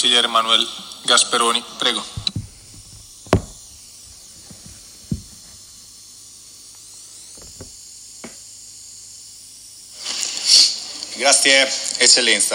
Consigliere Manuel Gasperoni, prego. Grazie Eccellenza.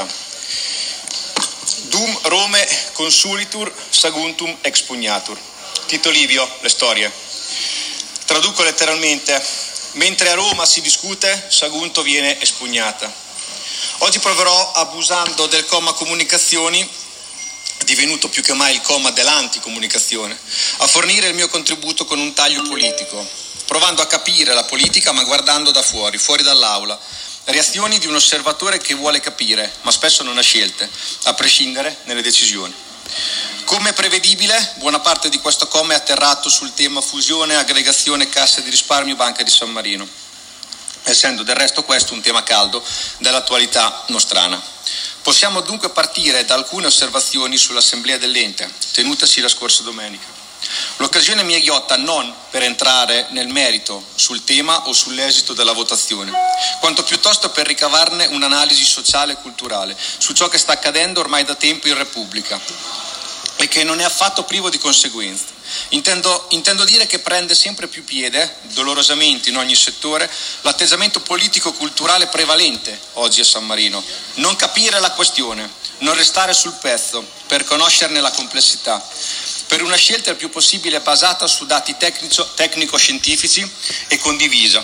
Dum Rome consulitur saguntum expugnatur. Tito Livio, Le storie. Traduco letteralmente: mentre a Roma si discute, Sagunto viene espugnata. Oggi proverò, abusando del comma comunicazioni, divenuto più che mai il comma dell'anticomunicazione, a fornire il mio contributo con un taglio politico, provando a capire la politica ma guardando da fuori dall'aula. Reazioni di un osservatore che vuole capire, ma spesso non ha scelte, a prescindere nelle decisioni. Come prevedibile, buona parte di questo comma è atterrato sul tema fusione, aggregazione, casse di risparmio, Banca di San Marino, essendo del resto questo un tema caldo dell'attualità nostrana. Possiamo dunque partire da alcune osservazioni sull'assemblea dell'ente, tenutasi la scorsa domenica. L'occasione mi è ghiotta non per entrare nel merito sul tema o sull'esito della votazione, quanto piuttosto per ricavarne un'analisi sociale e culturale su ciò che sta accadendo ormai da tempo in Repubblica e che non è affatto privo di conseguenze. Intendo dire che prende sempre più piede, dolorosamente in ogni settore, l'atteggiamento politico-culturale prevalente oggi a San Marino. Non capire la questione, non restare sul pezzo per conoscerne la complessità, per una scelta il più possibile basata su dati tecnico-scientifici e condivisa.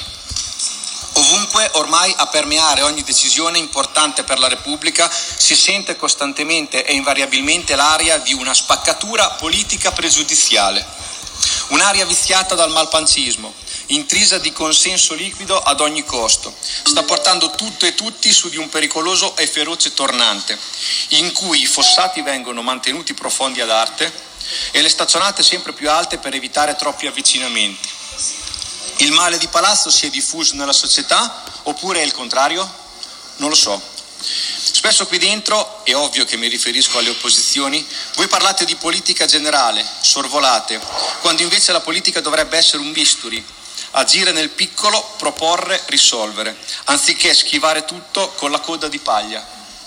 Ovunque ormai a permeare ogni decisione importante per la Repubblica si sente costantemente e invariabilmente l'aria di una spaccatura politica pregiudiziale, un'aria viziata dal malpancismo, intrisa di consenso liquido ad ogni costo. Sta portando tutto e tutti su di un pericoloso e feroce tornante, in cui i fossati vengono mantenuti profondi ad arte e le staccionate sempre più alte per evitare troppi avvicinamenti. Il male di palazzo si è diffuso nella società oppure è il contrario? Non lo so. Spesso qui dentro, è ovvio che mi riferisco alle opposizioni, voi parlate di politica generale, sorvolate, quando invece la politica dovrebbe essere un bisturi, agire nel piccolo, proporre, risolvere, anziché schivare tutto con la coda di paglia,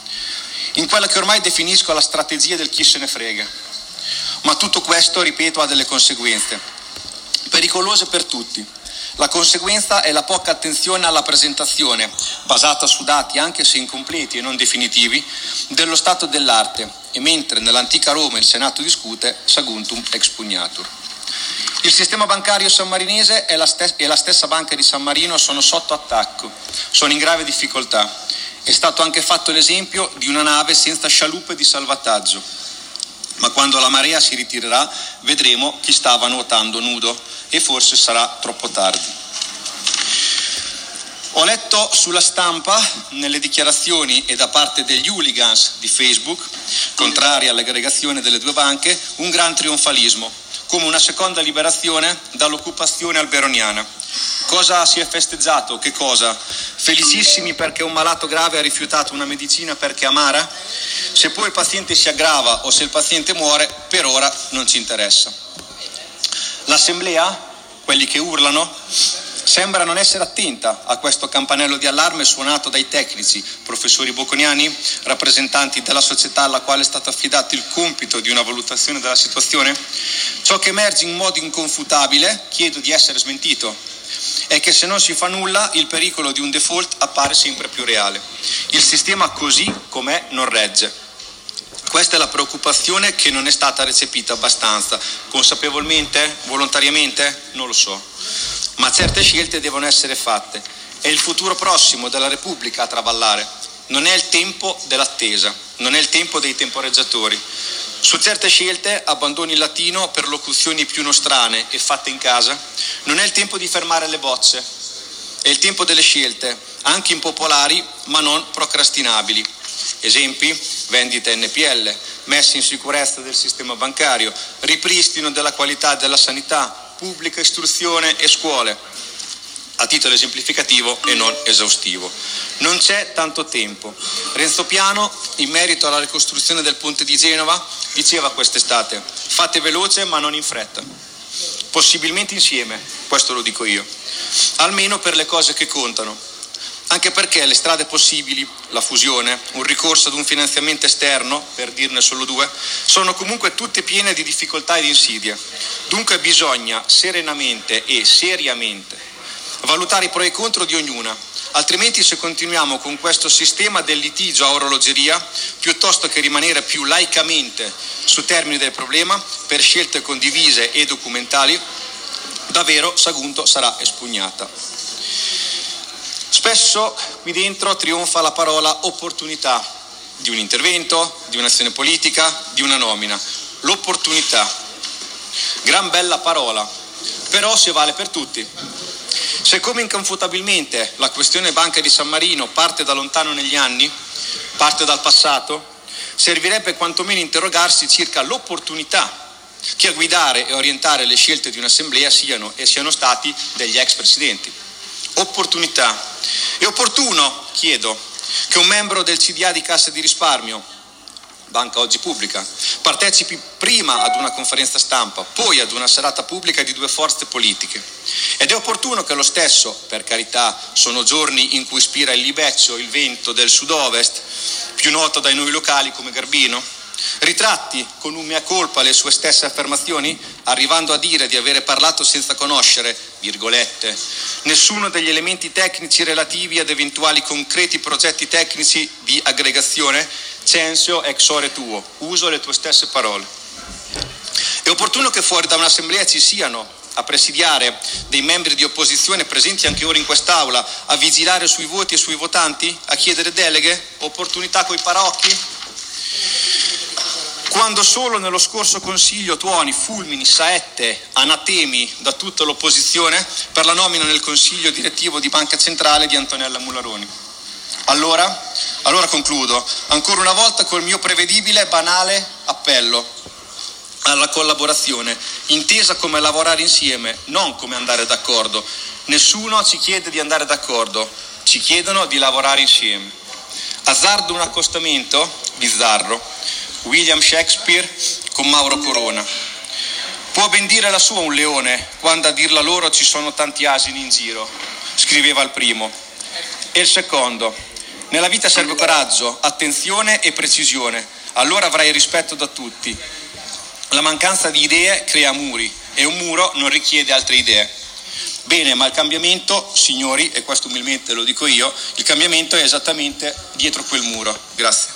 in quella che ormai definisco la strategia del chi se ne frega. Ma tutto questo, ripeto, ha delle conseguenze, pericolose per tutti. La conseguenza è la poca attenzione alla presentazione, basata su dati anche se incompleti e non definitivi, dello stato dell'arte, e mentre nell'antica Roma il Senato discute, Saguntum expugnatur. Il sistema bancario sammarinese e la stessa Banca di San Marino sono sotto attacco, sono in grave difficoltà. È stato anche fatto l'esempio di una nave senza scialuppe di salvataggio, ma quando la marea si ritirerà vedremo chi stava nuotando nudo e forse sarà troppo tardi. Ho letto sulla stampa, nelle dichiarazioni e da parte degli hooligans di Facebook, contrari all'aggregazione delle due banche, un gran trionfalismo, come una seconda liberazione dall'occupazione alberoniana. Cosa si è festeggiato? Che cosa? Felicissimi perché un malato grave ha rifiutato una medicina perché amara? Se poi il paziente si aggrava o se il paziente muore, per ora non ci interessa. L'assemblea, quelli che urlano, sembra non essere attenta a questo campanello di allarme suonato dai tecnici, professori bocconiani, rappresentanti della società alla quale è stato affidato il compito di una valutazione della situazione. Ciò che emerge in modo inconfutabile, chiedo di essere smentito, è che se non si fa nulla il pericolo di un default appare sempre più reale. Il sistema così com'è non regge. Questa è la preoccupazione che non è stata recepita abbastanza, consapevolmente, volontariamente, non lo so, ma certe scelte devono essere fatte. È il futuro prossimo della Repubblica a traballare, non è il tempo dell'attesa, non è il tempo dei temporeggiatori. Su certe scelte, abbandono il latino per locuzioni più nostrane e fatte in casa, non è il tempo di fermare le bozze, è il tempo delle scelte, anche impopolari ma non procrastinabili. Esempi: vendite NPL, messa in sicurezza del sistema bancario, ripristino della qualità della sanità, pubblica istruzione e scuole, a titolo esemplificativo e non esaustivo. Non c'è tanto tempo. Renzo Piano, in merito alla ricostruzione del ponte di Genova, diceva quest'estate: fate veloce ma non in fretta. Possibilmente insieme, questo lo dico io, almeno per le cose che contano. Anche perché le strade possibili, la fusione, un ricorso ad un finanziamento esterno, per dirne solo due, sono comunque tutte piene di difficoltà ed insidie. Dunque bisogna serenamente e seriamente valutare i pro e i contro di ognuna, altrimenti se continuiamo con questo sistema del litigio a orologeria, piuttosto che rimanere più laicamente su termini del problema, per scelte condivise e documentali, davvero Sagunto sarà espugnata. Spesso qui dentro trionfa la parola opportunità di un intervento, di un'azione politica, di una nomina. L'opportunità, gran bella parola, però se vale per tutti. Se come inconfutabilmente la questione Banca di San Marino parte da lontano negli anni, parte dal passato, servirebbe quantomeno interrogarsi circa l'opportunità che a guidare e orientare le scelte di un'assemblea siano stati degli ex presidenti. Opportunità. È opportuno, chiedo, che un membro del CDA di Cassa di Risparmio, banca oggi pubblica, partecipi prima ad una conferenza stampa, poi ad una serata pubblica di due forze politiche. Ed è opportuno che lo stesso, per carità, sono giorni in cui spira il libeccio, il vento del sud-ovest, più noto dai noi locali come Garbino, ritratti con un mea colpa le sue stesse affermazioni, arrivando a dire di avere parlato senza conoscere, virgolette, nessuno degli elementi tecnici relativi ad eventuali concreti progetti tecnici di aggregazione, censeo ex ore tuo, uso le tue stesse parole. È opportuno che fuori da un'assemblea ci siano a presidiare dei membri di opposizione presenti anche ora in quest'aula, a vigilare sui voti e sui votanti, a chiedere deleghe, opportunità coi parocchi? Quando solo nello scorso Consiglio tuoni fulmini, saette, anatemi da tutta l'opposizione per la nomina nel Consiglio direttivo di Banca Centrale di Antonella Mularoni. Allora concludo, ancora una volta col mio prevedibile e banale appello alla collaborazione, intesa come lavorare insieme, non come andare d'accordo. Nessuno ci chiede di andare d'accordo, ci chiedono di lavorare insieme. Azzardo un accostamento bizzarro. William Shakespeare con Mauro Corona. Può ben dire la sua un leone, quando a dirla loro ci sono tanti asini in giro, scriveva il primo. E il secondo, nella vita serve coraggio, attenzione e precisione, allora avrai rispetto da tutti. La mancanza di idee crea muri e un muro non richiede altre idee. Bene, ma il cambiamento, signori, e questo umilmente lo dico io, il cambiamento è esattamente dietro quel muro. Grazie.